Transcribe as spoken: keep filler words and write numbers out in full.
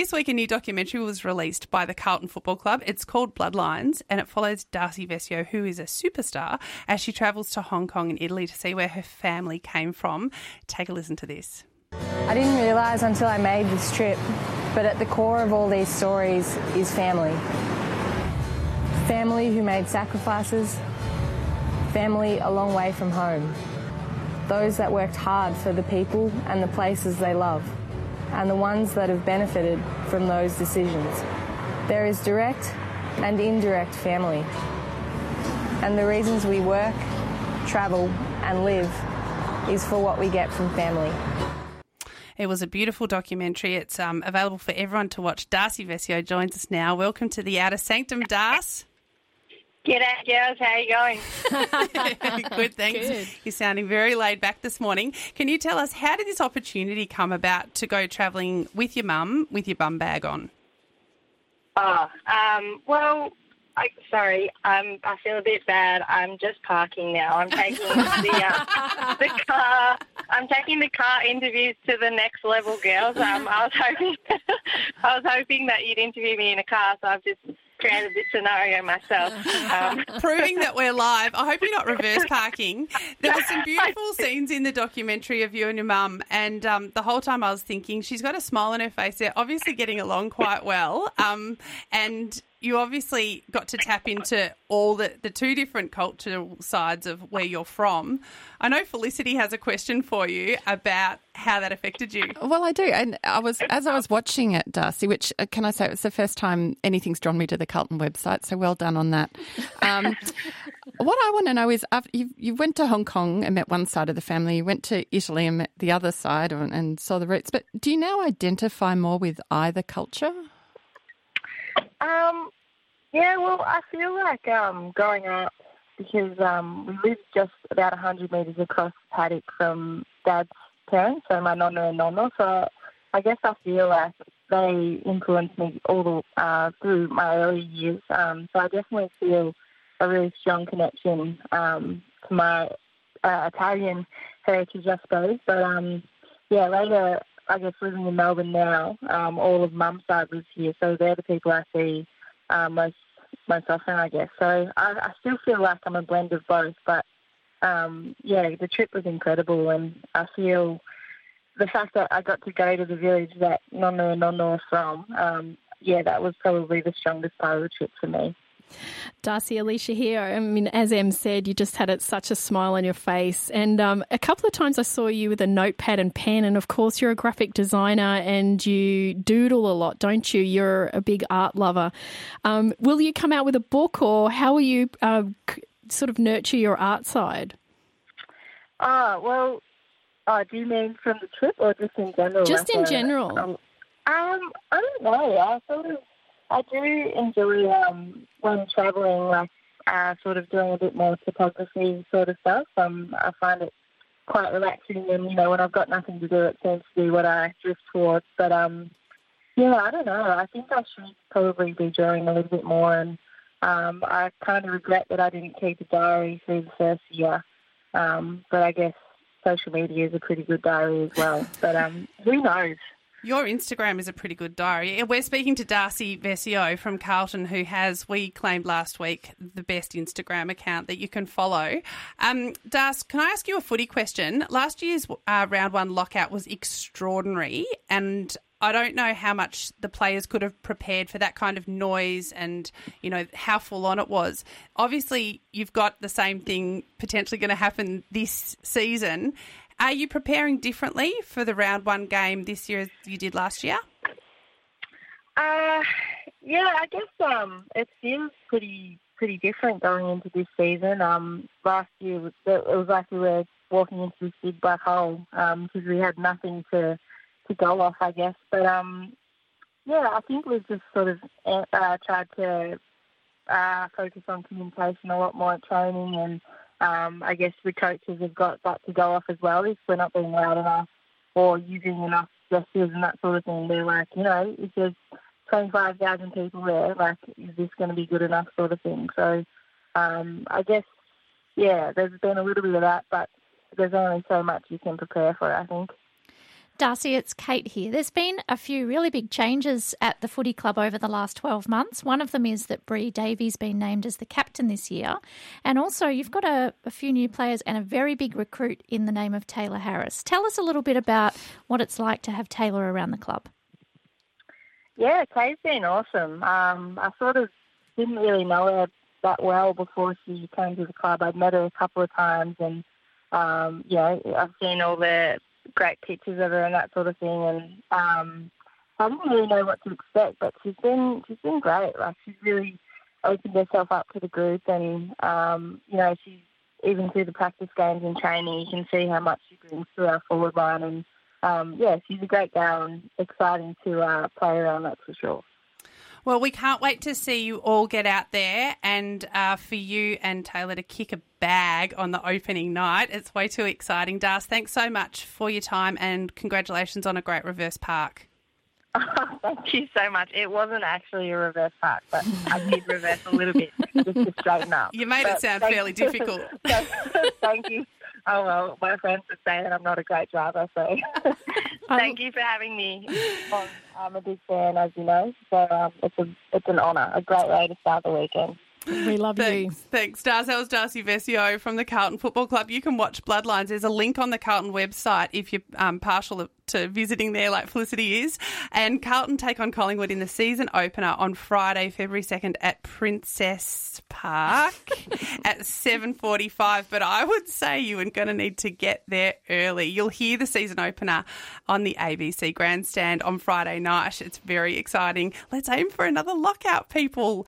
this week a new documentary was released by the Carlton Football Club. It's called Bloodlines, and it follows Darcy Vescio, who is a superstar, as she travels to Hong Kong and Italy to see where her family came from. Take a listen to this. I didn't realise until I made this trip, but at the core of all these stories is family. Family who made sacrifices, family a long way from home. Those that worked hard for the people and the places they love, and the ones that have benefited from those decisions. There is direct and indirect family. And the reasons we work, travel and live is for what we get from family. It was a beautiful documentary. It's um, available for everyone to watch. Darcy Vescio joins us now. Welcome to the Outer Sanctum, Darcy. G'day, girls. How are you going? Good, thanks. Good. You're sounding very laid back this morning. Can you tell us, how did this opportunity come about to go travelling with your mum with your bum bag on? Oh, um, well, I, sorry, um, I feel a bit bad. I'm just parking now. I'm taking the uh, the car. I'm taking the car interviews to the next level, girls. Um, I was hoping, I was hoping that you'd interview me in a car, so I've just created this scenario myself. Um. Proving that we're live. I hope you're not reverse parking. There were some beautiful scenes in the documentary of you and your mum, and um, the whole time I was thinking, she's got a smile on her face. They're obviously getting along quite well, um, and you obviously got to tap into all the, the two different cultural sides of where you're from. I know Felicity has a question for you about how that affected you. Well, I do. And I was, as I was watching it, Darcy, which, uh, can I say, it was the first time anything's drawn me to the Carlton website, so well done on that. Um, what I want to know is, after you, you went to Hong Kong and met one side of the family, you went to Italy and met the other side and, and saw the roots, but do you now identify more with either culture? Um, yeah, well, I feel like um, growing up, because um, we lived just about one hundred metres across the paddock from Dad's parents, so my nonna and nonna, so I guess I feel like they influenced me all the, uh, through my early years. Um, so I definitely feel a really strong connection um, to my uh, Italian heritage, I suppose. But, um, yeah, later, I guess living in Melbourne now, um, all of Mum's side lives here, so they're the people I see uh, most most often, I guess. So I, I still feel like I'm a blend of both, but um, yeah, the trip was incredible, and I feel the fact that I got to go to the village that Nonna and Nonna are from, um, yeah, that was probably the strongest part of the trip for me. Darcy, Alicia here. I mean, as Em said, you just had it, such a smile on your face. And um, a couple of times I saw you with a notepad and pen. And, of course, you're a graphic designer and you doodle a lot, don't you? You're a big art lover. Um, will you come out with a book, or how will you uh, sort of nurture your art side? Oh, well, oh, do you mean from the trip or just in general? Just like in a, general. Um, um, I don't know. I sort of... I do enjoy um, when travelling, like uh, sort of doing a bit more photography sort of stuff. Um, I find it quite relaxing, and you know, when I've got nothing to do, it seems to be what I drift towards. But um, yeah, I don't know. I think I should probably be drawing a little bit more, and um, I kind of regret that I didn't keep a diary through the first year. Um, but I guess social media is a pretty good diary as well. But um, who knows? Your Instagram is a pretty good diary. We're speaking to Darcy Vescio from Carlton, who has, we claimed last week, the best Instagram account that you can follow. Um, Darcy, can I ask you a footy question? Last year's uh, round one lockout was extraordinary, and I don't know how much the players could have prepared for that kind of noise and, you know, how full on it was. Obviously, you've got the same thing potentially going to happen this season. Are you preparing differently for the round one game this year as you did last year? Uh, yeah, I guess um, it feels pretty pretty different going into this season. Um, last year, it was, it was like we were walking into this big black hole um, because we had nothing to, to go off, I guess. But, um, yeah, I think we've just sort of uh, tried to uh, focus on communication a lot more at training, and Um, I guess the coaches have got that to go off as well. If we're not being loud enough or using enough gestures and that sort of thing, they're like, you know, if there's twenty-five thousand people there, like, is this going to be good enough sort of thing? So um, I guess, yeah, there's been a little bit of that, but there's only so much you can prepare for, I think. Darcy, it's Kate here. There's been a few really big changes at the footy club over the last twelve months. One of them is that Bree Davies been named as the captain this year. And also you've got a, a few new players and a very big recruit in the name of Taylor Harris. Tell us a little bit about what it's like to have Taylor around the club. Yeah, Kate's been awesome. Um, I sort of didn't really know her that well before she came to the club. I'd met her a couple of times and, um, you know, I've seen all the great pictures of her and that sort of thing, and um, I didn't really know what to expect, but she's been she's been great. Like, she's really opened herself up to the group, and um, you know, she's even through the practice games and training, you can see how much she brings to our forward line, and um, yeah, she's a great gal and exciting to uh, play around, that's for sure. Well, we can't wait to see you all get out there and uh, for you and Taylor to kick a bag on the opening night. It's way too exciting. Darce, thanks so much for your time and congratulations on a great reverse park. Oh, thank you so much. It wasn't actually a reverse park, but I did reverse a little bit just to straighten up. You made but it sound thank, fairly difficult. Thank you. Oh, well, my friends would say that I'm not a great driver, so thank you for having me. I'm a big fan, as you know, so um, it's, a, it's an honour, a great way to start the weekend. We love thanks, you. Thanks, Darcy. That was Darcy Vescio from the Carlton Football Club. You can watch Bloodlines. There's a link on the Carlton website if you're um, partial to visiting there like Felicity is. And Carlton take on Collingwood in the season opener on Friday, February second at Princess Park at seven forty-five. But I would say you are going to need to get there early. You'll hear the season opener on the A B C Grandstand on Friday night. It's very exciting. Let's aim for another lockout, people.